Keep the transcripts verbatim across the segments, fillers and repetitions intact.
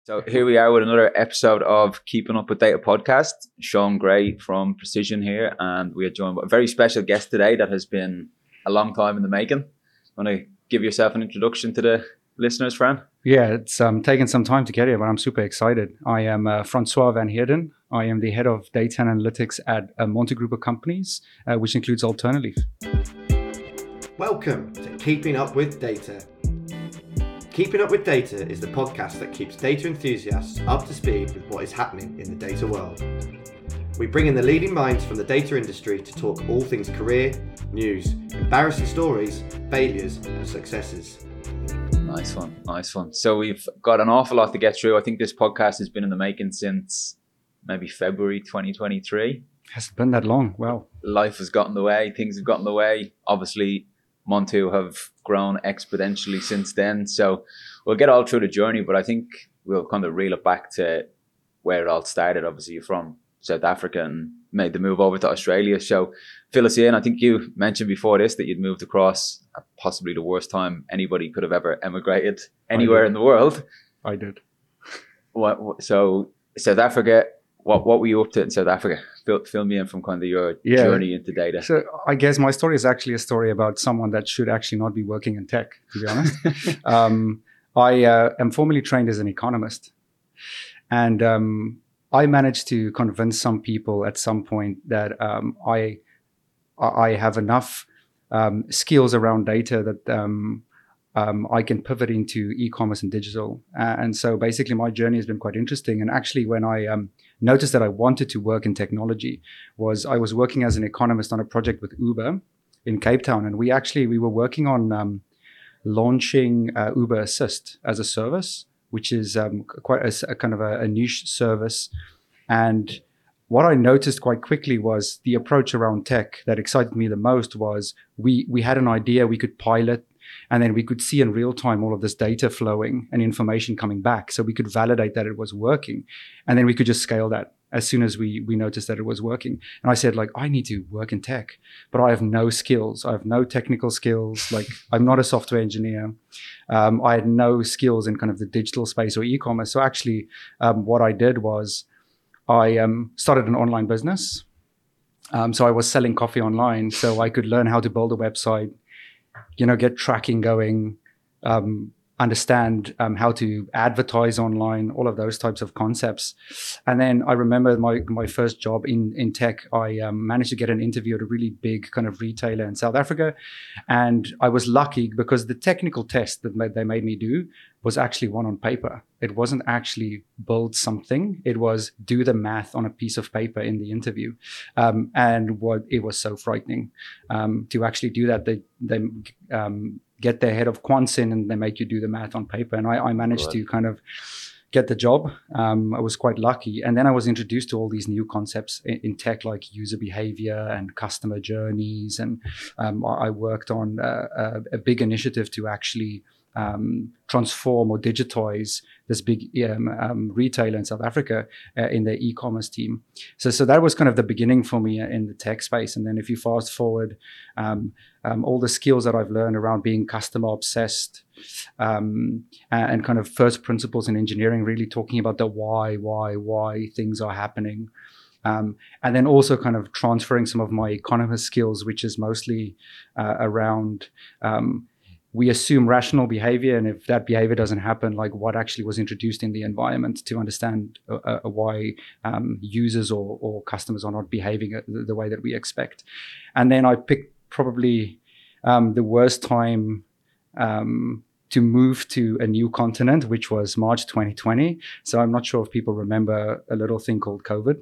So here we are with another episode of Keeping Up with Data podcast. Sean Gray from Precision here, and we are joined by a very special guest today that has been a long time in the making. Want to give yourself an introduction to the listeners, Fran? Yeah, it's um, taken some time to get here, but I'm super excited. I am uh, Francois Van Heerden. I am the head of data and analytics at uh, Monte Group of Companies, uh, which includes Alternaleaf. Welcome to Keeping Up with Data. Keeping Up with Data is the podcast that keeps data enthusiasts up to speed with what is happening in the data world. We bring in the leading minds from the data industry to talk all things career, news, embarrassing stories, failures and successes. Nice one, nice one. So we've got an awful lot to get through. I think this podcast has been in the making since maybe February twenty twenty-three. Has it been that long? Wow. Life has gotten in the way, things have gotten in the way. Obviously, Montu have grown exponentially since then. So we'll get all through the journey, but I think we'll kind of reel it back to where it all started. Obviously, you're from South Africa and made the move over to Australia. So fill us in. I think you mentioned before this that you'd moved across at possibly the worst time anybody could have ever emigrated anywhere in the world. I did. What, what, so South Africa, what what were you up to in South Africa? Fill, fill me in from kind of your yeah. journey into data. So I guess my story is actually a story about someone that should actually not be working in tech, to be honest. um, I uh, am formally trained as an economist. And um, I managed to convince some people at some point that um, I I have enough um, skills around data that um, um, I can pivot into e-commerce and digital. Uh, and so basically my journey has been quite interesting. And actually when I um, noticed that I wanted to work in technology was I was working as an economist on a project with Uber in Cape Town. And we actually, we were working on um, launching uh, Uber Assist as a service, which is um, quite a, a kind of a, a niche service. And what I noticed quite quickly was the approach around tech that excited me the most was we we had an idea we could pilot, and then we could see in real time all of this data flowing and information coming back. So we could validate that it was working. And then we could just scale that as soon as we we noticed that it was working. And I said, like, I need to work in tech, but I have no skills. I have no technical skills. Like, I'm not a software engineer. Um, I had no skills in kind of the digital space or e-commerce. So actually um, what I did was I um, started an online business. Um, so I was selling coffee online so I could learn how to build a website, you know, get tracking going, um, understand um, how to advertise online, all of those types of concepts. And then I remember my my first job in, in tech, I um, managed to get an interview at a really big kind of retailer in South Africa. And I was lucky because the technical test that made, they made me do was actually one on paper. It wasn't actually build something. It was do the math on a piece of paper in the interview. Um, and what it was so frightening um, to actually do that. They, they um, get their head of quants in and they make you do the math on paper. And I, I managed right. to kind of get the job. Um, I was quite lucky. And then I was introduced to all these new concepts in, in tech, like user behavior and customer journeys. And um, I worked on a, a, a big initiative to actually um, transform or digitize this big um, um, retailer in South Africa uh, in their e-commerce team. So, so that was kind of the beginning for me in the tech space. And then if you fast forward, um, um, all the skills that I've learned around being customer obsessed um, and, and kind of first principles in engineering, really talking about the why, why, why things are happening. Um, and then also kind of transferring some of my economist skills, which is mostly uh, around um, we assume rational behavior, and if that behavior doesn't happen, like what actually was introduced in the environment to understand uh, uh, why um, users or, or customers are not behaving the, the way that we expect. And then I picked probably um, the worst time um, to move to a new continent, which was March twenty twenty. So I'm not sure if people remember a little thing called COVID.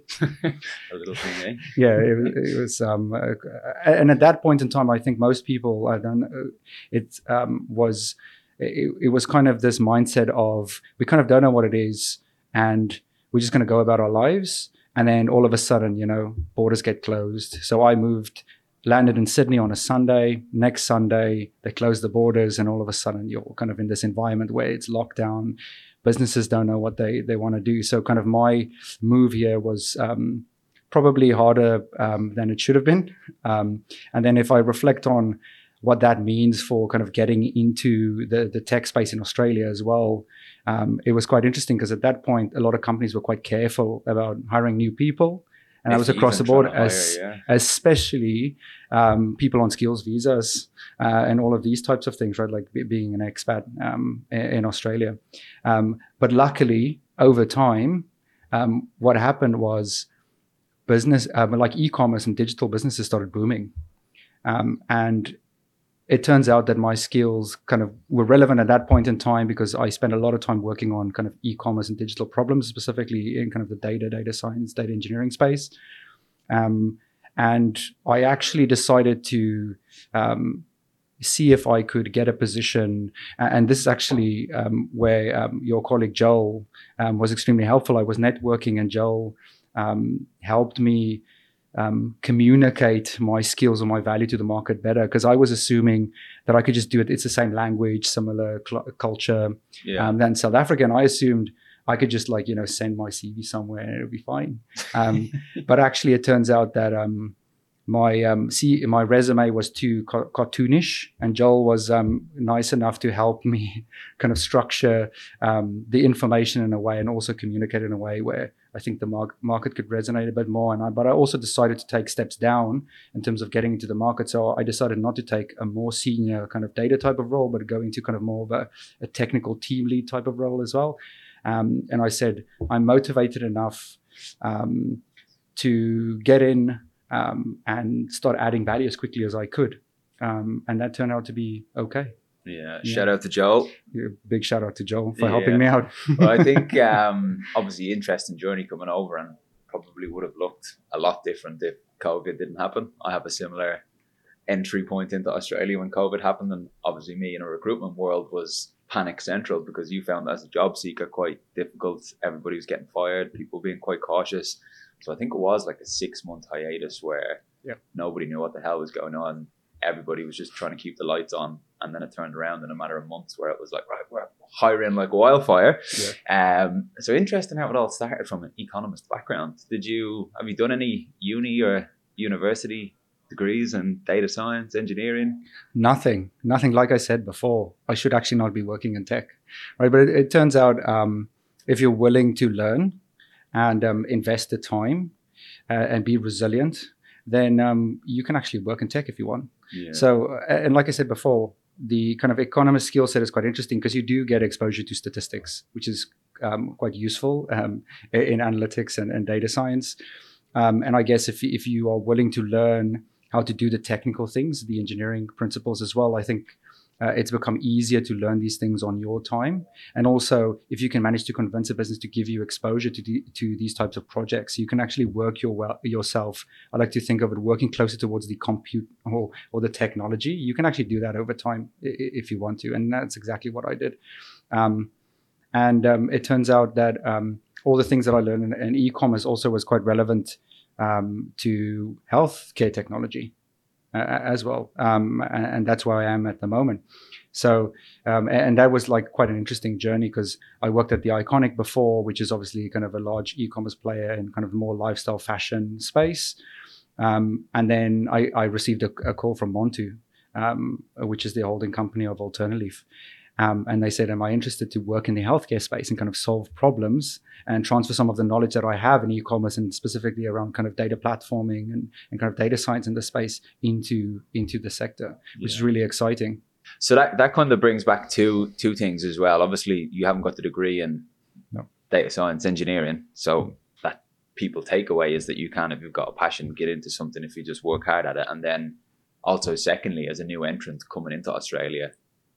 A little thing, eh? Yeah, it, it was, um, uh, and at that point in time, I think most people, I don't know, it um, was, it, it was kind of this mindset of we kind of don't know what it is, and we're just going to go about our lives. And then all of a sudden, you know, borders get closed. So I moved. Landed in Sydney on a Sunday. Next Sunday, they closed the borders, and all of a sudden you're kind of in this environment where it's lockdown. Businesses don't know what they, they want to do. So kind of my move here was um, probably harder um, than it should have been. Um, and then if I reflect on what that means for kind of getting into the, the tech space in Australia as well. Um, it was quite interesting because at that point, a lot of companies were quite careful about hiring new people. And If that was across the board, even trying to as, hire, yeah. especially um, people on skills visas uh, and all of these types of things, right? Like be, being an expat um, in, in Australia. Um, but luckily, over time, um, what happened was business, um, like e-commerce and digital businesses started booming. Um, and it turns out that my skills kind of were relevant at that point in time because I spent a lot of time working on kind of e-commerce and digital problems, specifically in kind of the data, data science, data engineering space. Um, and I actually decided to um, see if I could get a position. And this is actually um, where um, your colleague Joel um, was extremely helpful. I was networking and Joel um, helped me Um, communicate my skills or my value to the market better, because I was assuming that I could just do it. It's the same language, similar cl- culture Yeah. um, than South Africa. And I assumed I could just like, you know, send my C V somewhere and it'll be fine. Um, but actually it turns out that um, my um, see, my resume was too ca- cartoonish, and Joel was um, nice enough to help me kind of structure um, the information in a way and also communicate in a way where I think the mar- market could resonate a bit more. And I, but I also decided to take steps down in terms of getting into the market. So I decided not to take a more senior kind of data type of role, but go into kind of more of a, a technical team lead type of role as well. Um, and I said, I'm motivated enough um, to get in um, and start adding value as quickly as I could. Um, and that turned out to be okay. Yeah. Yeah. Shout out to Joel. Yeah, big shout out to Joel for Yeah. helping me out. Well, I think um, obviously interesting journey coming over, and probably would have looked a lot different if COVID didn't happen. I have a similar entry point into Australia when COVID happened, and obviously me in a recruitment world was panic central, because you found as a job seeker quite difficult. Everybody was getting fired, people being quite cautious. So I think it was like a six month hiatus where yeah. nobody nobody knew what the hell was going on. Everybody was just trying to keep the lights on, and then it turned around in a matter of months where it was like, right, we're hiring like wildfire. Yeah. Um, so interesting how it all started from an economist background. Did you have you done any uni or university degrees in data science, engineering? Nothing, nothing. Like I said before, I should actually not be working in tech, right? But it, it turns out um, if you're willing to learn and um, invest the time uh, and be resilient, then um, you can actually work in tech if you want. Yeah. So, and like I said before, the kind of economist skill set is quite interesting because you do get exposure to statistics, which is um, quite useful um, in analytics and, and data science. Um, and I guess if if you are willing to learn how to do the technical things, the engineering principles as well, I think uh, it's become easier to learn these things on your time. And also, if you can manage to convince a business to give you exposure to the, to these types of projects, you can actually work your well, yourself. I like to think of it working closer towards the compute or, or the technology. You can actually do that over time if you want to. And that's exactly what I did. Um, and um, it turns out that um, all the things that I learned in, in e-commerce also was quite relevant um, to healthcare technology uh, as well. Um, and, and that's where I am at the moment. So, um, and that was like quite an interesting journey because I worked at the Iconic before, which is obviously kind of a large e-commerce player in kind of more lifestyle fashion space. Um, and then I, I received a, a call from Montu, um, which is the holding company of Alternaleaf. Um, and they said, am I interested to work in the healthcare space and kind of solve problems and transfer some of the knowledge that I have in e-commerce and specifically around kind of data platforming and, and kind of data science in the space into, into the sector, which yeah. is really exciting. So that, that kind of brings back to two things as well. Obviously, you haven't got the degree in no. data science engineering. So that people takeaway is that you can, if you've got a passion, get into something if you just work hard at it. And then also, secondly, as a new entrant coming into Australia,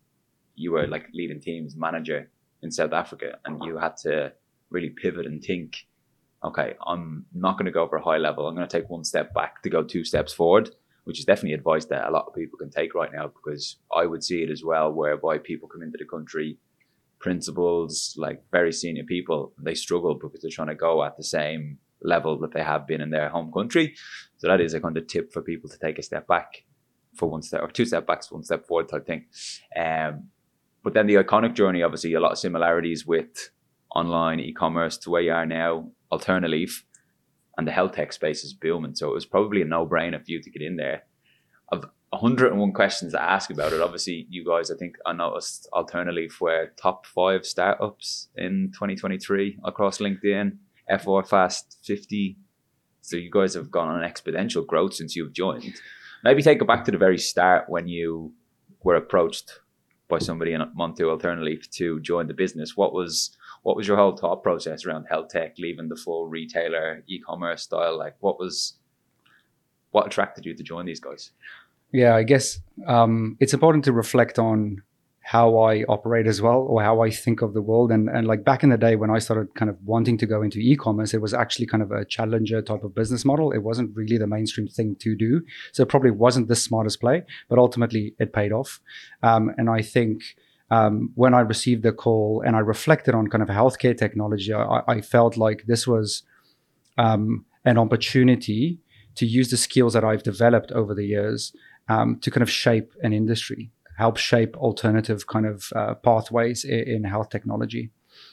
you were like leading teams manager in South Africa, and you had to really pivot and think, okay, I'm not going to go for a high level. I'm going to take one step back to go two steps forward, which is definitely advice that a lot of people can take right now, because I would see it as well, whereby people come into the country, principals, like very senior people, they struggle because they're trying to go at the same level that they have been in their home country. So that is a kind of tip for people to take a step back for one step, or two step backs, one step forward type thing. Um, But then the Iconic journey, obviously a lot of similarities with online e-commerce to where you are now, Alternaleaf, and the health tech space is booming. So it was probably a no-brainer for you to get in there. Of one hundred and one questions to ask about it. Obviously, you guys, I think I noticed Alternaleaf were top five startups in twenty twenty-three across LinkedIn, F four Fast fifty. So you guys have gone on an exponential growth since you've joined. Maybe take it back to the very start when you were approached by somebody in Montu Alternaleaf to join the business. What was what was your whole thought process around health tech, leaving the full retailer e-commerce style? Like, what was what attracted you to join these guys? Yeah, I guess um, it's important to reflect on how I operate as well, or how I think of the world. And, and like back in the day when I started kind of wanting to go into e-commerce, it was actually kind of a challenger type of business model. It wasn't really the mainstream thing to do. So it probably wasn't the smartest play, but ultimately it paid off. Um, and I think um, when I received the call and I reflected on kind of healthcare technology, I, I felt like this was um, an opportunity to use the skills that I've developed over the years um, to kind of shape an industry, help shape alternative kind of uh, pathways in, in health technology.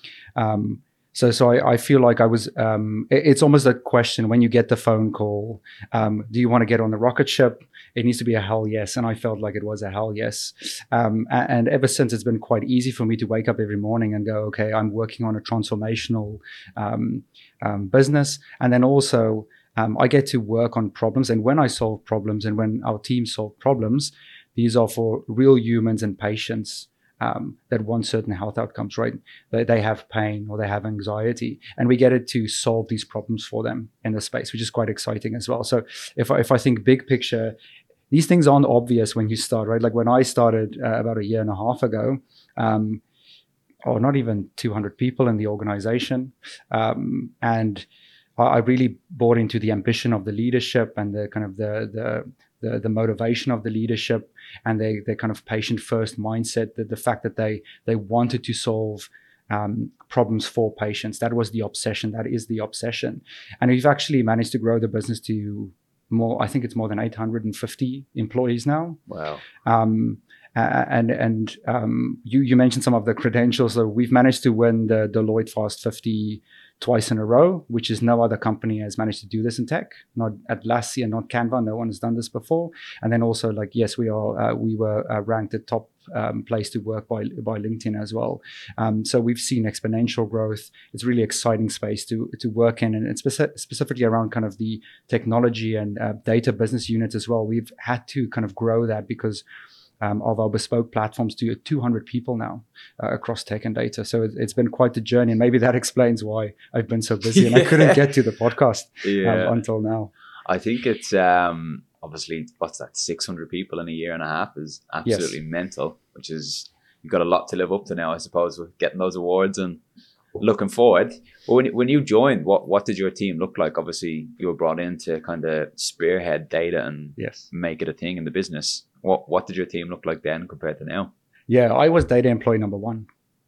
Um, so so I, I feel like I was, um, it, it's almost a question when you get the phone call, um, do you want to get on the rocket ship? It needs to be a hell yes. And I felt like it was a hell yes. Um, and, and ever since, it's been quite easy for me to wake up every morning and go, okay, I'm working on a transformational um, um, business. And then also, Um, I get to work on problems, and when I solve problems and when our team solve problems, these are for real humans and patients um, that want certain health outcomes, right? They, they have pain or they have anxiety, and we get it to solve these problems for them in the space, which is quite exciting as well. So if I, if I think big picture, these things aren't obvious when you start, right? Like when I started uh, about a year and a half ago, um, or not even two hundred people in the organization, um, and I really bought into the ambition of the leadership and the kind of the the the, the motivation of the leadership and their their kind of patient first mindset. That the fact that they they wanted to solve um, problems for patients. That was the obsession. That is the obsession. And we've actually managed to grow the business to more. I think it's more than eight hundred fifty employees now. Wow. Um, and and um, you you mentioned some of the credentials. So we've managed to win the Deloitte Fast fifty twice in a row, which is no other company has managed to do this in tech. Not Atlassian, not Canva. No one has done this before. And then also, like, yes, we are. Uh, we were uh, ranked the top um, place to work by by LinkedIn as well. Um, so we've seen exponential growth. It's really exciting space to to work in, and it's speci- specifically around kind of the technology and uh, data business units as well. We've had to kind of grow that because Um, of our bespoke platforms to two hundred people now uh, across tech and data. So it, it's been quite a journey, and maybe that explains why I've been so busy and I couldn't get to the podcast yeah. um, until now. I think it's um, obviously, what's that, six hundred people in a year and a half is absolutely yes. mental, which is, you've got a lot to live up to now, I suppose, with getting those awards and looking forward. But when, when you joined, what, what did your team look like? Obviously, you were brought in to kind of spearhead data and yes. make it a thing in the business. What what did your team look like then compared to now? Yeah, I was data employee number one.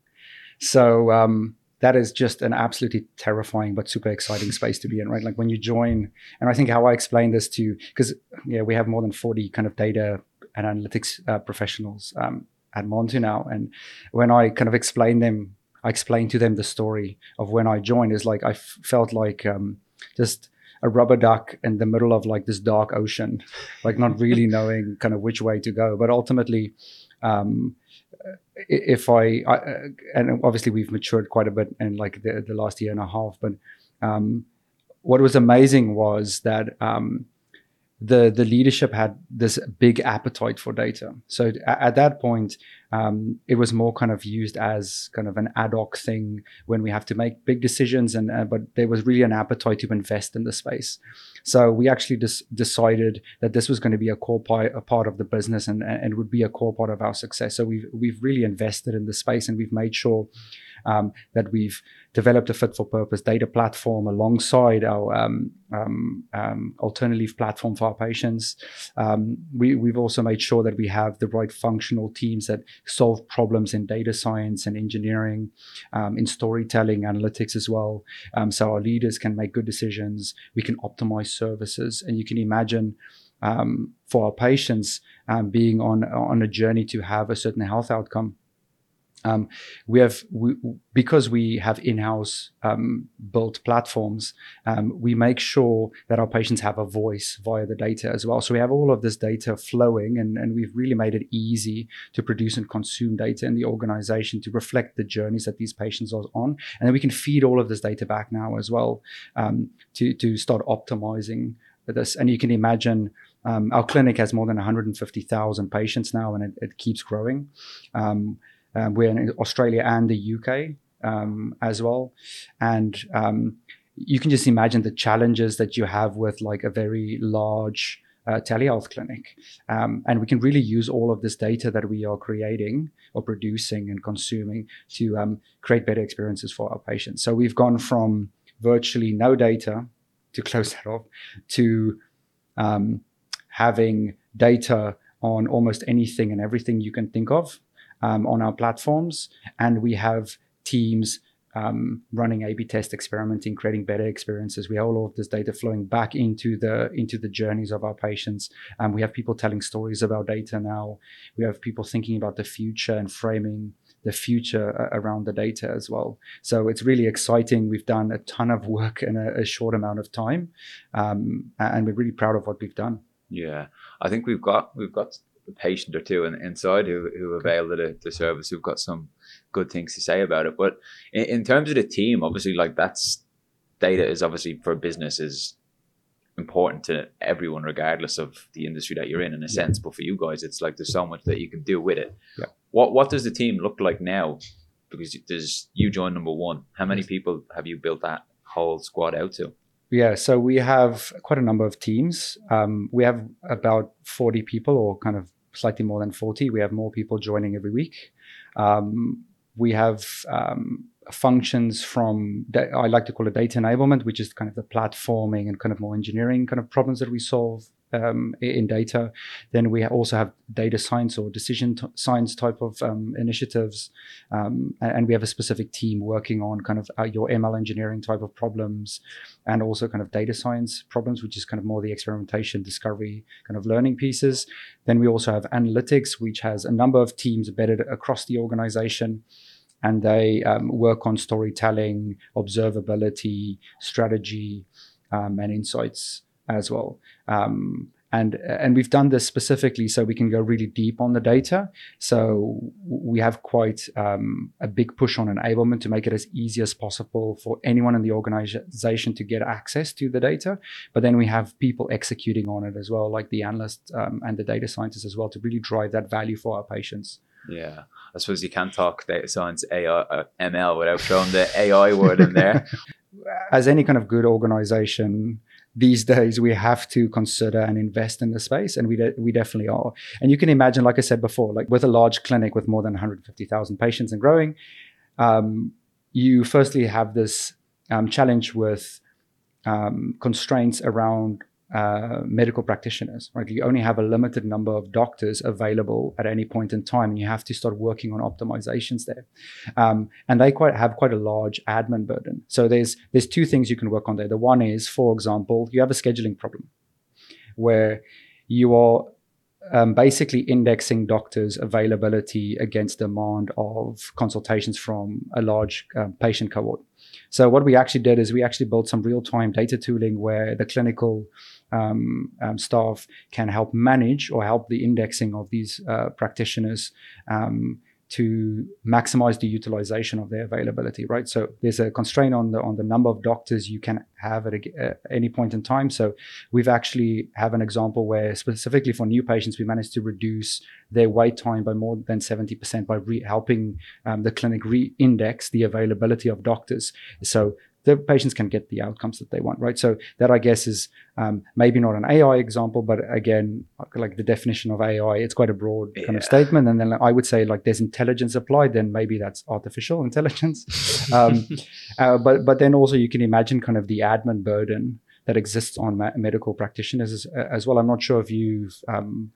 So um, that is just an absolutely terrifying but super exciting space to be in, right? Like when you join, and I think how I explain this to, because yeah, we have more than forty kind of data and analytics uh, professionals um, at Montu now. And when I kind of explain them, I explain to them the story of when I joined is like, I f- felt like um, just a rubber duck in the middle of like this dark ocean, like not really knowing kind of which way to go. But ultimately, um, if I, I, and obviously we've matured quite a bit in like the, the last year and a half, but um, what was amazing was that um, the the leadership had this big appetite for data. So at, at that point, um, it was more kind of used as kind of an ad hoc thing when we have to make big decisions, and uh, but there was really an appetite to invest in the space. So we actually just decided that this was going to be a core pi- a part of the business, and, and would be a core part of our success. So we've we've really invested in the space, and we've made sure um, that we've developed a fit for purpose data platform alongside our um, um, um, Alternaleaf platform for our patients. Um, we, we've also made sure that we have the right functional teams that solve problems in data science and engineering, um, in storytelling, analytics as well. Um, so our leaders can make good decisions. We can optimize services, and you can imagine um, for our patients um, being on on a journey to have a certain health outcome. Um, we have, we, because we have in-house um, built platforms, um, we make sure that our patients have a voice via the data as well. So we have all of this data flowing, and, and we've really made it easy to produce and consume data in the organization to reflect the journeys that these patients are on. And then we can feed all of this data back now as well um, to, to start optimizing this. And you can imagine um, our clinic has more than one hundred fifty thousand patients now, and it, it keeps growing. Um, Um, we're in Australia and the U K um, as well. And um, you can just imagine the challenges that you have with like a very large uh, telehealth clinic. Um, and we can really use all of this data that we are creating or producing and consuming to um, create better experiences for our patients. So we've gone from virtually no data, to close that off, to um, having data on almost anything and everything you can think of. Um, on our platforms, and we have teams um, running A B test experimenting, creating better experiences. We have all of this data flowing back into the into the journeys of our patients. And we have people telling stories about data now. We have people thinking about the future and framing the future around the data as well. So it's really exciting. We've done a ton of work in a, a short amount of time, um, and we're really proud of what we've done. Yeah, I think we've got we've got. a patient or two in, inside who, who avail the, the service, who've got some good things to say about it. But in, in terms of the team, obviously, like that's data is obviously for business is important to everyone, regardless of the industry that you're in, in a sense. But for you guys, it's like there's so much that you can do with it. Yeah. What what does the team look like now? Because there's you joined number one. How many people have you built that whole squad out to? Yeah, so we have quite a number of teams. Um, we have about forty people, or kind of slightly more than forty. We have more people joining every week. Um, we have um, functions from, I like to call it data enablement, which is kind of the platforming and kind of more engineering kind of problems that we solve um, in data. Then we also have data science or decision t- science type of um, initiatives. Um, and, and we have a specific team working on kind of uh, your M L engineering type of problems, and also kind of data science problems, which is kind of more the experimentation, discovery, kind of learning pieces. Then we also have analytics, which has a number of teams embedded across the organization. And they um, work on storytelling, observability, strategy, um, and insights as well. Um, and and we've done this specifically so we can go really deep on the data. So we have quite um, a big push on enablement to make it as easy as possible for anyone in the organization to get access to the data. But then we have people executing on it as well, like the analysts um, and the data scientists as well, to really drive that value for our patients. Yeah, I suppose you can't talk data science, A I, uh, M L without throwing the A I word in there. As any kind of good organization, these days we have to consider and invest in the space, and we de- we definitely are. And you can imagine, like I said before, like with a large clinic with more than one hundred fifty thousand patients and growing, um, you firstly have this um, challenge with um, constraints around Uh, medical practitioners, right? You only have a limited number of doctors available at any point in time, and you have to start working on optimizations there. Um, and they quite have quite a large admin burden. So there's there's two things you can work on there. The one is, for example, you have a scheduling problem where you are um, basically indexing doctors' availability against demand of consultations from a large um, patient cohort. So what we actually did is we actually built some real-time data tooling where the clinical um, um, staff can help manage or help the indexing of these uh, practitioners um, to maximize the utilization of their availability, right? So there's a constraint on the on the number of doctors you can have at, a, at any point in time. So we've actually have an example where specifically for new patients, we managed to reduce their wait time by more than seventy percent by re- helping um, the clinic re-index the availability of doctors. So the patients can get the outcomes that they want, right? So that, I guess, is um, maybe not an A I example, but again, like the definition of A I, it's quite a broad yeah. kind of statement. And then I would say, like, there's intelligence applied, then maybe that's artificial intelligence. um, uh, but but then also you can imagine kind of the admin burden that exists on ma- medical practitioners as, as well. I'm not sure if you've um,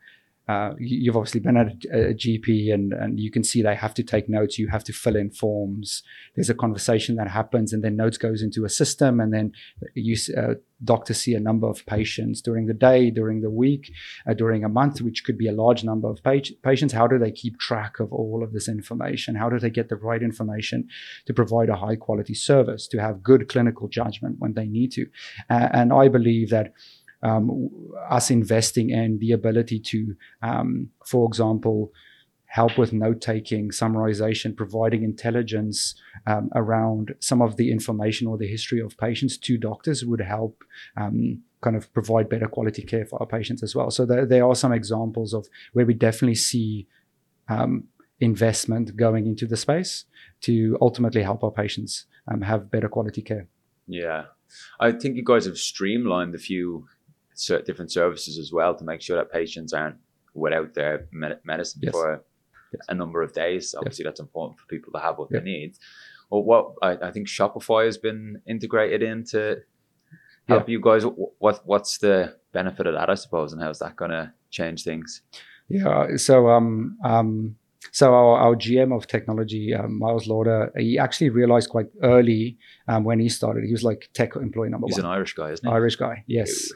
uh, you- you've obviously been at a, a G P, and, and you can see they have to take notes. You have to fill in forms. There's a conversation that happens, and then notes goes into a system, and then you s- uh, doctors see a number of patients during the day, during the week, uh, during a month, which could be a large number of pa- patients. How do they keep track of all of this information? How do they get the right information to provide a high quality service, to have good clinical judgment when they need to? Uh, and I believe that um, us investing in the ability to, um, for example, help with note-taking, summarization, providing intelligence um, around some of the information or the history of patients to doctors would help um, kind of provide better quality care for our patients as well. So there, there are some examples of where we definitely see um, investment going into the space to ultimately help our patients um, have better quality care. Yeah. I think you guys have streamlined a few cer- different services as well to make sure that patients aren't without their med- medicine Yes. for Yes. a number of days. Obviously, that's important for people to have what Yeah. they need. Well, what I, I think Shopify has been integrated in to help you guys. What What's the benefit of that, I suppose, and how's that going to change things? Yeah. So um um so our, our G M of technology, um, Miles Lauder, he actually realized quite early um, when he started. He was like tech employee number He's one. an Irish guy, isn't he? Irish guy, yes.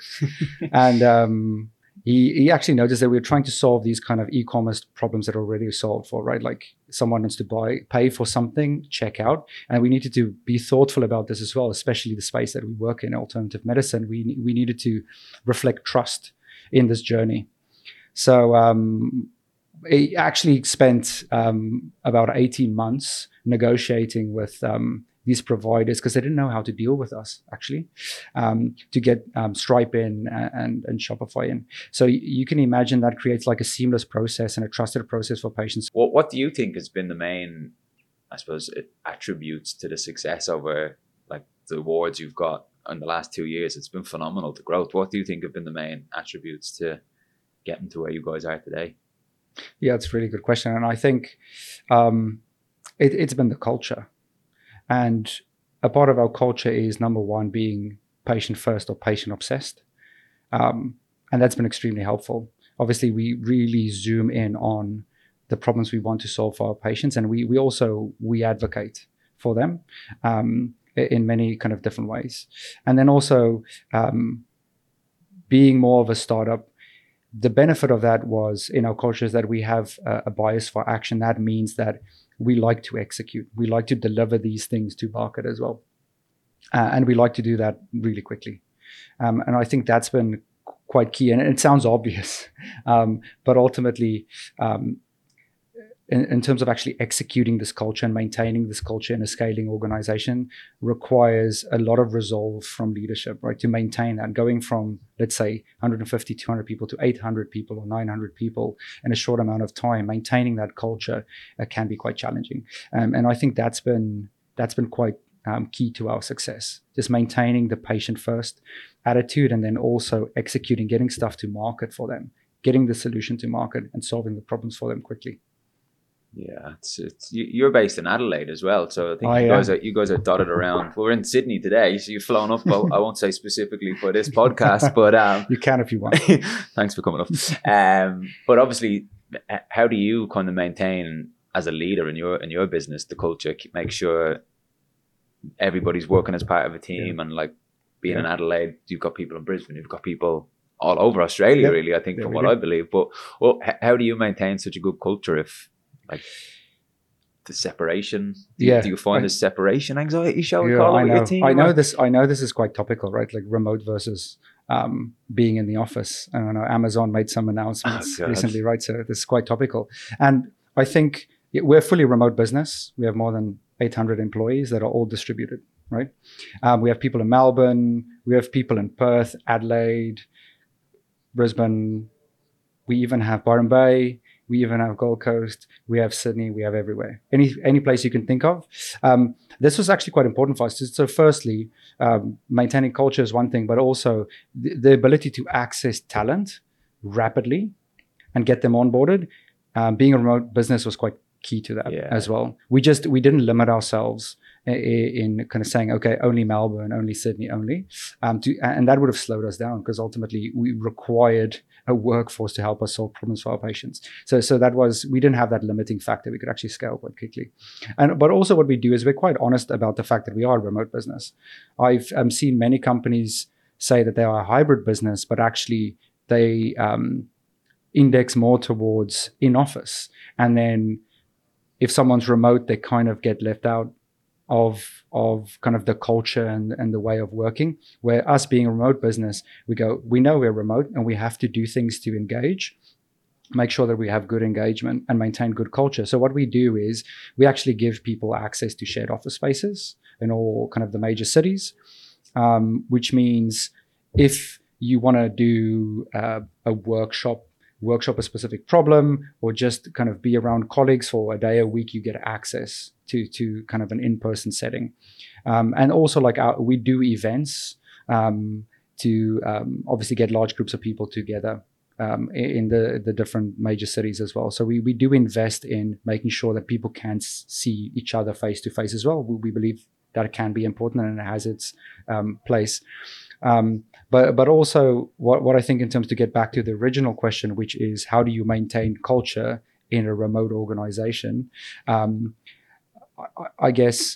and um, he he actually noticed that we were trying to solve these kind of e-commerce problems that are already solved for, right? Like someone wants to buy, pay for something, check out, and we needed to be thoughtful about this as well, especially the space that we work in, alternative medicine. We we needed to reflect trust in this journey. So um, he actually spent um, about eighteen months negotiating with um, these providers because they didn't know how to deal with us, actually, um, to get um, Stripe in and, and Shopify in. So you can imagine that creates like a seamless process and a trusted process for patients. What What do you think has been the main, I suppose, attributes to the success over like the awards you've got in the last two years? It's been phenomenal, the growth. What do you think have been the main attributes to getting to where you guys are today? Yeah, it's a really good question. And I think um, it, it's been the culture. And a part of our culture is, number one, being patient first or patient obsessed. Um, and that's been extremely helpful. Obviously, we really zoom in on the problems we want to solve for our patients. And we, we also, we advocate for them um, in many kind of different ways. And then also um, being more of a startup, the benefit of that was in our culture is that we have a, a bias for action. That means that we like to execute. We like to deliver these things to market as well. Uh, and we like to do that really quickly. Um, and I think that's been quite key. And it sounds obvious, um, but ultimately, um, in, in terms of actually executing this culture and maintaining this culture in a scaling organization requires a lot of resolve from leadership, right? To maintain that, going from, let's say, one hundred fifty, two hundred people to eight hundred people or nine hundred people in a short amount of time, maintaining that culture uh, can be quite challenging. Um, and I think that's been, that's been quite um, key to our success, just maintaining the patient first attitude and then also executing, getting stuff to market for them, getting the solution to market and solving the problems for them quickly. Yeah, it's it's you're based in Adelaide as well, so I think I you guys am. are you guys are dotted around. We're in Sydney today, so you've flown up. Well, I won't say specifically for this podcast, but um, You can if you want. thanks for coming up. Um, but obviously, h- how do you kind of maintain as a leader in your in your business the culture? Keep, make sure everybody's working as part of a team, Yeah. and like being Yeah. in Adelaide, you've got people in Brisbane, you've got people all over Australia, Yeah. really. I think There from we what go. I believe. But well, h- how do you maintain such a good culture if like the separation? Do you, Yeah, do you find I- the separation anxiety, shall we Yeah, call it, I with know. your team? I know or- this. I know this is quite topical, right? Like remote versus um, being in the office. I don't know. Amazon made some announcements Oh, God. recently, right? So this is quite topical. And I think yeah, we're a fully remote business. We have more than eight hundred employees that are all distributed, right? Um, we have people in Melbourne. We have people in Perth, Adelaide, Brisbane. We even have Byron Bay. We even have Gold Coast. We have Sydney. We have everywhere. Any any place you can think of. Um, this was actually quite important for us. So firstly, um, maintaining culture is one thing, but also the, the ability to access talent rapidly and get them onboarded. Um, being a remote business was quite key to that Yeah. as well. We just we didn't limit ourselves in, in kind of saying, okay, only Melbourne, only Sydney, only, um, to, and that would have slowed us down because ultimately we required a workforce to help us solve problems for our patients. So, so that was, we didn't have that limiting factor. We could actually scale quite quickly. And, but also what we do is we're quite honest about the fact that we are a remote business. I've um, seen many companies say that they are a hybrid business, but actually they um, index more towards in-office. And then if someone's remote, they kind of get left out of of kind of the culture and, and the way of working. Where us being a remote business, we go, we know we're remote and we have to do things to engage, make sure that we have good engagement and maintain good culture. So what we do is we actually give people access to shared office spaces in all kind of the major cities, um, which means if you want to do uh, a workshop workshop a specific problem or just kind of be around colleagues for a day a week, you get access to to kind of an in-person setting. Um, and also like our, we do events um, to um, obviously get large groups of people together um, in the, the different major cities as well. So we, we do invest in making sure that people can s- see each other face to face as well. We, we believe that it can be important and it has its um, place. Um, but but also what, what I think in terms to get back to the original question, which is how do you maintain culture in a remote organization? Um, I, I guess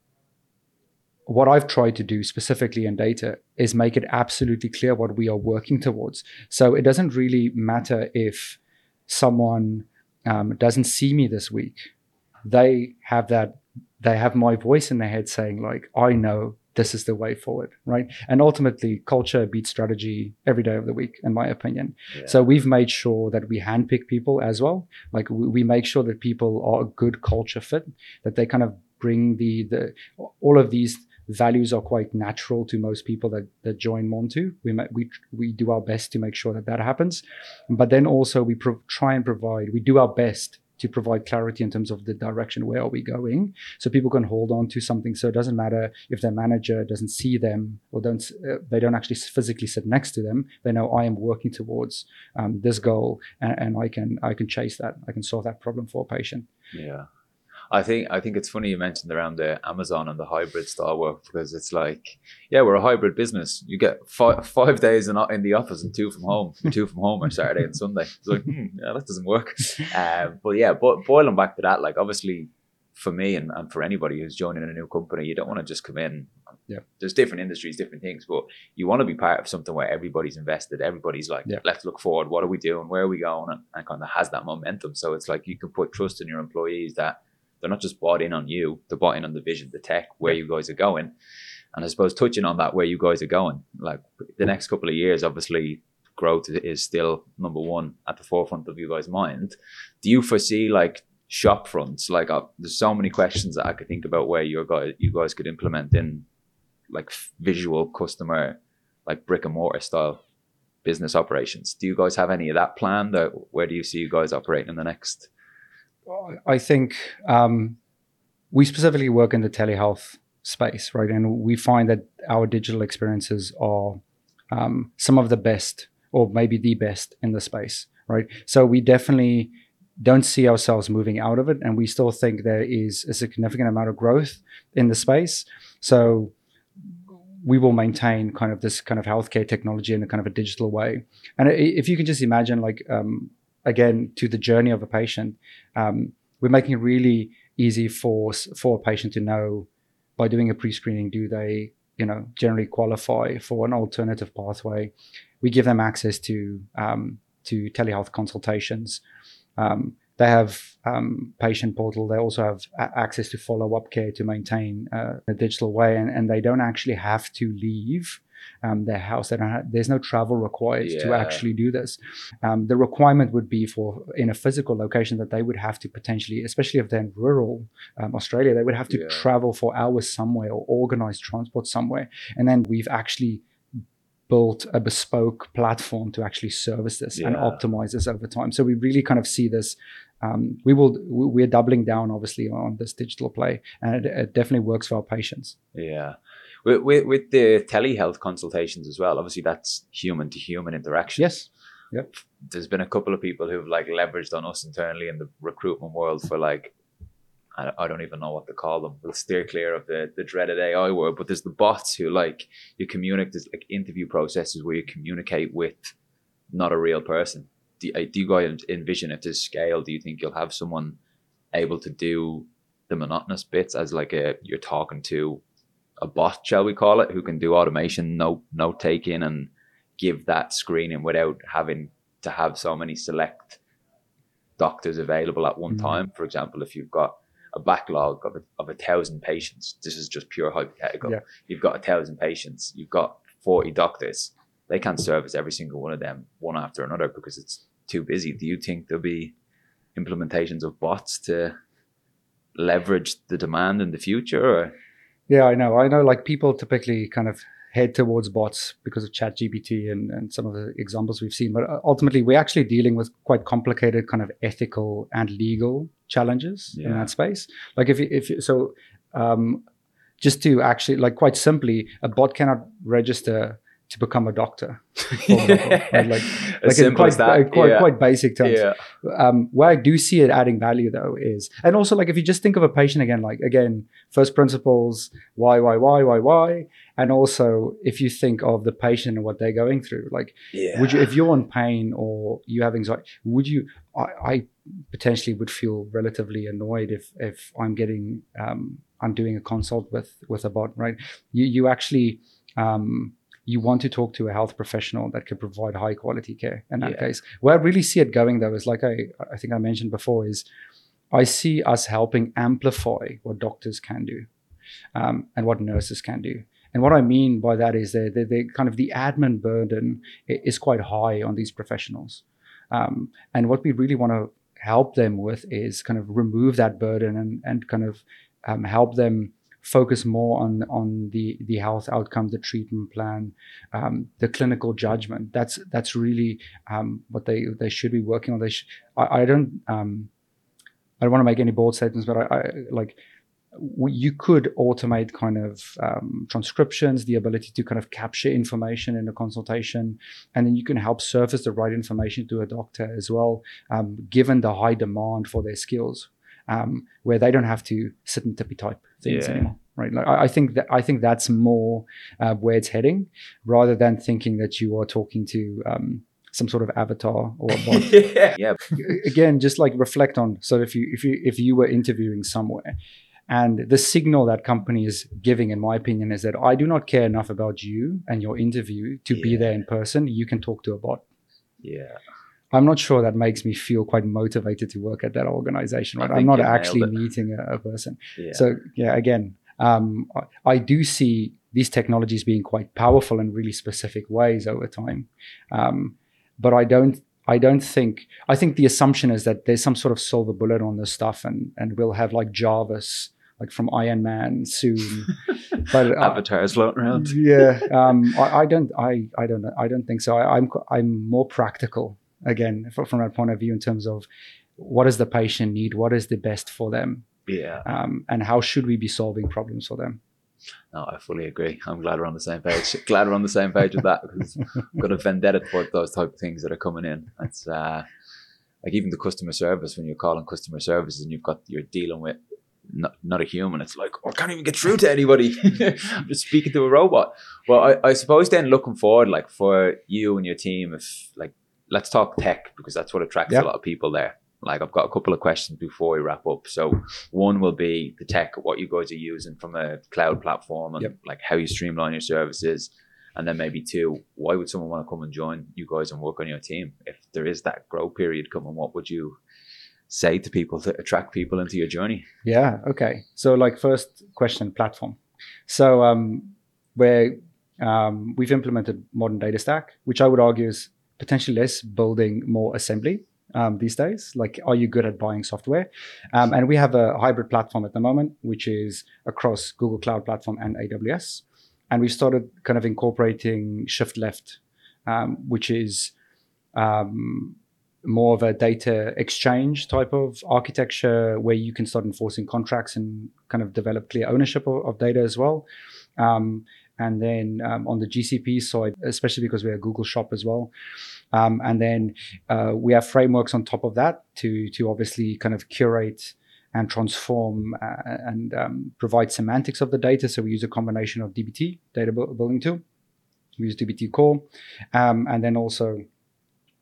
what I've tried to do specifically in data is make it absolutely clear what we are working towards. So it doesn't really matter if someone um, doesn't see me this week. They have that, they have my voice in their head saying like, I know this is the way forward, right? And ultimately, culture beats strategy every day of the week, in my opinion. Yeah. So we've made sure that we handpick people as well. Like we, we make sure that people are a good culture fit, that they kind of bring the the all of these values are quite natural to most people that that join Montu. We we we do our best to make sure that that happens, but then also we pro- try and provide. We do our best to provide clarity in terms of the direction, where are we going, so people can hold on to something. So it doesn't matter if their manager doesn't see them or don't uh, they don't actually physically sit next to them. They know I am working towards um, this goal, and, and I can I can chase that. I can solve that problem for a patient. Yeah. I think I think it's funny you mentioned around the Amazon and the hybrid style work, because it's like, yeah, we're a hybrid business. You get five, five days in, in the office and two from home, two from home are Saturday and Sunday. It's like, hmm, yeah, that doesn't work. Uh, but yeah, but boiling back to that, like obviously for me and, and for anybody who's joining a new company, you don't want to just come in. Yeah. There's different industries, different things, but you want to be part of something where everybody's invested. Everybody's like, yeah. let's look forward. What are we doing? Where are we going? And, and kind of has that momentum. So it's like you can put trust in your employees that they're not just bought in on you, they're bought in on the vision, the tech, where you guys are going. And I suppose touching on that, where you guys are going, like the next couple of years, obviously growth is still number one at the forefront of you guys' mind. Do you foresee like shop fronts? Like uh, there's so many questions that I could think about where you guys, you guys could implement in like visual customer, like brick and mortar style business operations. Do you guys have any of that planned? Or where do you see you guys operating in the next? I think um, we specifically work in the telehealth space, right? And we find that our digital experiences are um, some of the best, or maybe the best in the space, right? So we definitely don't see ourselves moving out of it, and we still think there is a significant amount of growth in the space. So we will maintain kind of this kind of healthcare technology in a kind of a digital way. And if you can just imagine, like, um, again, to the journey of a patient, um, we're making it really easy for for a patient to know by doing a pre-screening, do they, you know, generally qualify for an alternative pathway. We give them access to um, to telehealth consultations. Um, they have um, patient portal. They also have a- access to follow-up care to maintain uh, a digital way, and, and they don't actually have to leave Um, their house. They don't have, there's no travel required yeah. to actually do this. Um, the requirement would be for in a physical location that they would have to potentially, especially if they're in rural um, Australia, they would have to yeah. travel for hours somewhere or organize transport somewhere. And then we've actually built a bespoke platform to actually service this yeah. and optimize this over time. So we really kind of see this. Um, we will. We're doubling down, obviously, on this digital play, and it, it definitely works for our patients. Yeah. With, with, with the telehealth consultations as well, obviously that's human to human interaction. Yes. Yep. There's been a couple of people who've like leveraged on us internally in the recruitment world for like, I, I don't even know what to call them. We'll steer clear of the, the dreaded A I word, but there's the bots who like, you communicate, there's like interview processes where you communicate with not a real person. Do, do you guys envision it to scale? Do you think you'll have someone able to do the monotonous bits as like a you're talking to a bot, shall we call it, who can do automation, note note taking, and give that screening without having to have so many select doctors available at one mm-hmm. time? For example, if you've got a backlog of a, of a thousand patients, this is just pure hypothetical. Yeah. You've got a thousand patients, you've got forty doctors. They can't service every single one of them one after another because it's too busy. Do you think there'll be implementations of bots to leverage the demand in the future? Or? Yeah, I know. I know like people typically kind of head towards bots because of ChatGPT and, and some of the examples we've seen. But ultimately, we're actually dealing with quite complicated kind of ethical and legal challenges yeah. in that space. Like if, if so, um, just to actually, like quite simply, a bot cannot register to become a doctor. Right? Like, like in quite, that, quite, yeah. quite basic terms. Yeah. Um, where I do see it adding value though is, and also like if you just think of a patient again, like again, first principles, why, why, why, why, why. And also if you think of the patient and what they're going through, like yeah. would you, if you're in pain or you have anxiety, would you, I, I potentially would feel relatively annoyed if, if I'm getting, um, I'm doing a consult with, with a bot, right? You, you actually, um, you want to talk to a health professional that can provide high quality care in that yeah. case. Where I really see it going though is like I, I think I mentioned before is I see us helping amplify what doctors can do um, and what nurses can do. And what I mean by that is that they, they kind of the admin burden is quite high on these professionals. Um, and what we really want to help them with is kind of remove that burden and, and kind of um, help them focus more on on the the health outcome, the treatment plan, um, the clinical judgment. That's that's really um, what they they should be working on. They sh- I, I don't um, I don't want to make any bold statements, but I, I like w- you could automate kind of um, transcriptions, the ability to kind of capture information in a consultation, and then you can help surface the right information to a doctor as well, um, given the high demand for their skills. Um, where they don't have to sit and tippy type things yeah. anymore, right? Like I, I think that I think that's more uh, where it's heading, rather than thinking that you are talking to um, some sort of avatar or a bot. yeah. yeah. Again, just like reflect on. So if you if you if you were interviewing somewhere, and the signal that company is giving, in my opinion, is that I do not care enough about you and your interview to yeah. be there in person. You can talk to a bot. Yeah. I'm not sure that makes me feel quite motivated to work at that organization, right? I'm not actually meeting a, a person. Yeah. So yeah, again, um, I, I do see these technologies being quite powerful in really specific ways over time. Um, but I don't, I don't think, I think the assumption is that there's some sort of silver bullet on this stuff and, and we'll have like Jarvis, like from Iron Man soon. But uh, avatars floating around. Yeah. Um, I, I don't, I, I don't, I don't think so. I, I'm, I'm more practical. Again, from that point of view, in terms of what does the patient need, what is the best for them, yeah, um, and how should we be solving problems for them? No, I fully agree. I'm glad we're on the same page. Glad we're on the same page with that because I've got a vendetta for those type of things that are coming in. It's uh, like even the customer service when you're calling customer services and you've got you're dealing with not, not a human. It's like oh, I can't even get through to anybody. I'm just speaking to a robot. Well, I, I suppose then looking forward, like for you and your team, if like. Let's talk tech because that's what attracts yep. a lot of people there. Like I've got a couple of questions before we wrap up. So one will be the tech, what you guys are using from a cloud platform and yep. like how you streamline your services. And then maybe two, why would someone want to come and join you guys and work on your team? If there is that growth period coming, what would you say to people to attract people into your journey? Yeah. Okay. So like first question, platform. So um, where um, we've implemented modern data stack, which I would argue is potentially less building more assembly um, these days. Like, are you good at buying software? Um, and we have a hybrid platform at the moment, which is across Google Cloud Platform and A W S. And we've started kind of incorporating shift left, um, which is um, more of a data exchange type of architecture where you can start enforcing contracts and kind of develop clear ownership of, of data as well. Um, And then um, on the G C P side, especially because we're a Google shop as well. Um, and then uh, we have frameworks on top of that to, to obviously kind of curate and transform uh, and um, provide semantics of the data. So we use a combination of D B T, data building tool. We use D B T Core. Um, and then also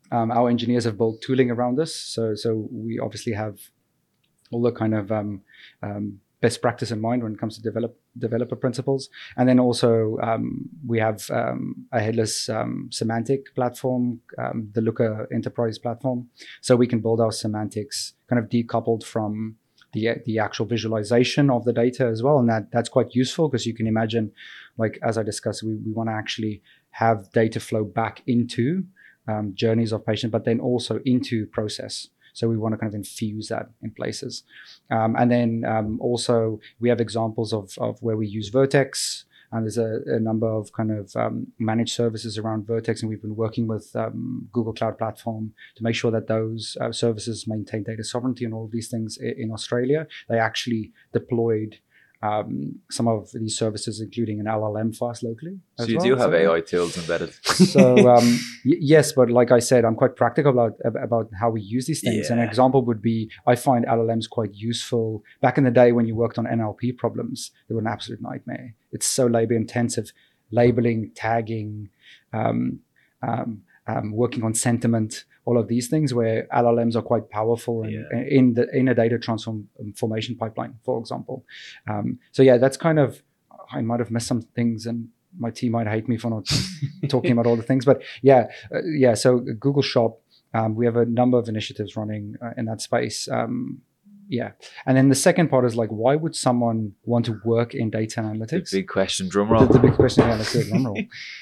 Um, our engineers have built tooling around this, so so we obviously have all the kind of um, um, best practice in mind when it comes to develop developer principles. And then also um, we have um, a headless um, semantic platform, um, the Looker Enterprise platform, so we can build our semantics kind of decoupled from the the actual visualization of the data as well. And that that's quite useful because you can imagine, like as I discussed, we, we want to actually have data flow back into um, journeys of patient, but then also into process. So we want to kind of infuse that in places. Um, and then um, also we have examples of, of where we use Vertex. And there's a, a number of kind of um, managed services around Vertex. And we've been working with um, Google Cloud Platform to make sure that those uh, services maintain data sovereignty and all of these things in, in Australia. They actually deployed Um, some of these services, including an L L M for us locally. So as you well. do have So- A I tools embedded. so um, y- yes, but like I said, I'm quite practical about about how we use these things. An Yeah. example would be I find L L Ms quite useful. Back in the day when you worked on N L P problems, they were an absolute nightmare. It's so labor intensive, labeling, tagging, um, um, um, working on sentiment, all of these things where L L Ms are quite powerful in, Yeah. in the in a data transformation pipeline, for example. Um, so yeah, that's kind of I might have missed some things and my team might hate me for not talking about all the things, but yeah, uh, yeah. So Google Shop, um, we have a number of initiatives running uh, in that space. Um, yeah, and then the second part is like, why would someone want to work in data The analytics? big question, drum The, roll. the big question, yeah, let's do it, drum roll,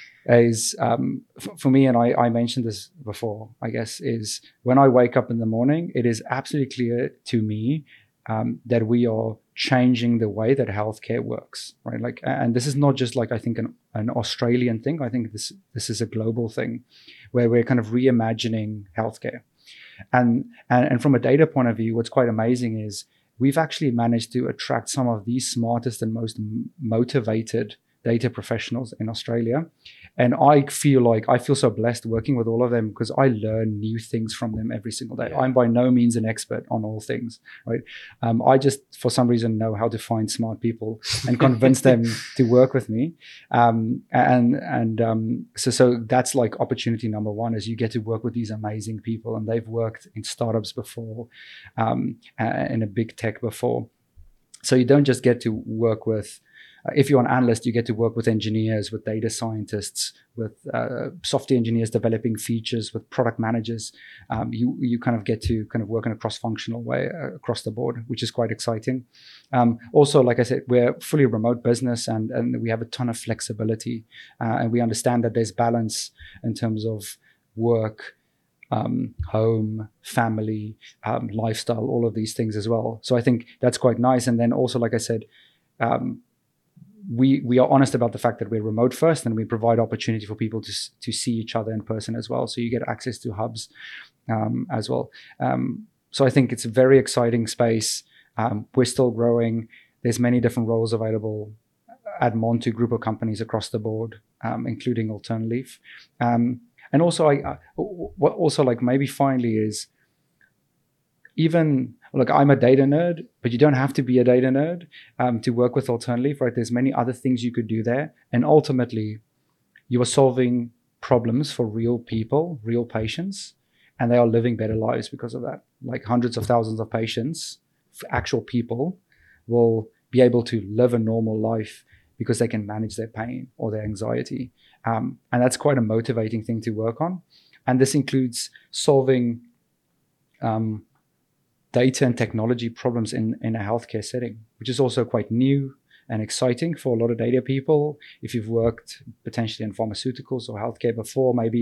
is um, f- for me, and I, I mentioned this before, I guess, is when I wake up in the morning, it is absolutely clear to me um, that we are changing the way that healthcare works, right? Like, and this is not just like I think an, an Australian thing. I think this this is a global thing, where we're kind of reimagining healthcare. And and and from a data point of view, what's quite amazing is we've actually managed to attract some of the smartest and most m- motivated data professionals in Australia. And I feel like I feel so blessed working with all of them because I learn new things from them every single day. Yeah. I'm by no means an expert on all things, right? Um, I just, for some reason, know how to find smart people and convince them to work with me. Um, and and um, so so that's like opportunity number one is you get to work with these amazing people, and they've worked in startups before, um, and in a big tech before. So you don't just get to work with Uh, if you're an analyst, you get to work with engineers, with data scientists, with uh, software engineers developing features, with product managers. Um, you you kind of get to kind of work in a cross-functional way uh, across the board, which is quite exciting. Um, also, like I said, we're fully remote business, and and we have a ton of flexibility, uh, and we understand that there's balance in terms of work, Um, home, family, um, lifestyle, all of these things as well. So I think that's quite nice. And then also, like I said, um, we we are honest about the fact that we're remote first, and we provide opportunity for people to to see each other in person as well. So you get access to hubs um, as well. Um, so I think it's a very exciting space. Um, we're still growing. There's many different roles available at Montu group of companies across the board, um, including Alternleaf. Um, and also, I uh, what also like maybe finally is even. Look, I'm a data nerd, but you don't have to be a data nerd um, to work with Alternleaf, right? There's many other things you could do there. And ultimately, you are solving problems for real people, real patients, and they are living better lives because of that. Like hundreds of thousands of patients, actual people, will be able to live a normal life because they can manage their pain or their anxiety. Um, and that's quite a motivating thing to work on. And this includes solving um, data and technology problems in, in a healthcare setting, which is also quite new and exciting for a lot of data people. If you've worked potentially in pharmaceuticals or healthcare before, maybe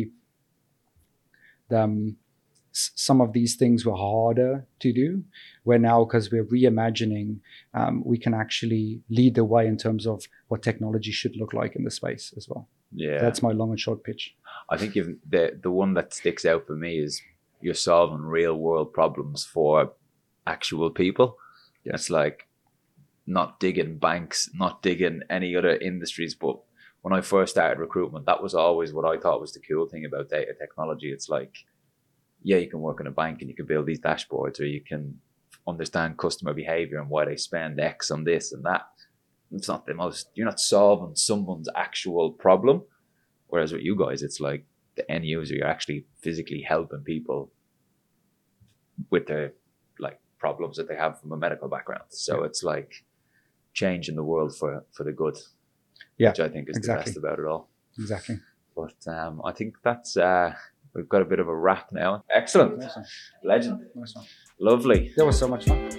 um, s- some of these things were harder to do, where now, because we're reimagining, um, we can actually lead the way in terms of what technology should look like in the space as well. Yeah. That's my long and short pitch. I think if the the one that sticks out for me is you're solving real world problems for actual people. Yeah. It's like not digging banks, not digging any other industries. But when I first started recruitment, that was always what I thought was the cool thing about data technology. It's like, yeah, you can work in a bank and you can build these dashboards, or you can understand customer behavior and why they spend X on this and that. It's not the most, you're not solving someone's actual problem. Whereas with you guys, it's like the end user. You're actually physically helping people with the like problems that they have from a medical background. So yeah. It's like changing the world for, for the good, yeah, which I think is exactly. the best about it all. Exactly. But um, I think that's, uh, we've got a bit of a wrap now. Excellent. Awesome. Legend. Awesome. Lovely. That was so much fun.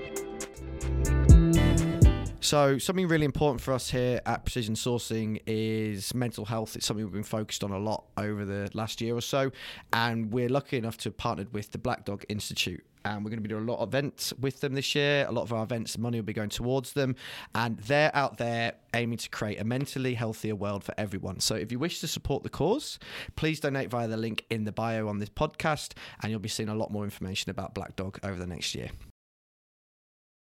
So something really important for us here at Precision Sourcing is mental health. It's something we've been focused on a lot over the last year or so. And we're lucky enough to have partnered with the Black Dog Institute. And we're going to be doing a lot of events with them this year. A lot of our events, money will be going towards them. And they're out there aiming to create a mentally healthier world for everyone. So if you wish to support the cause, please donate via the link in the bio on this podcast. And you'll be seeing a lot more information about Black Dog over the next year.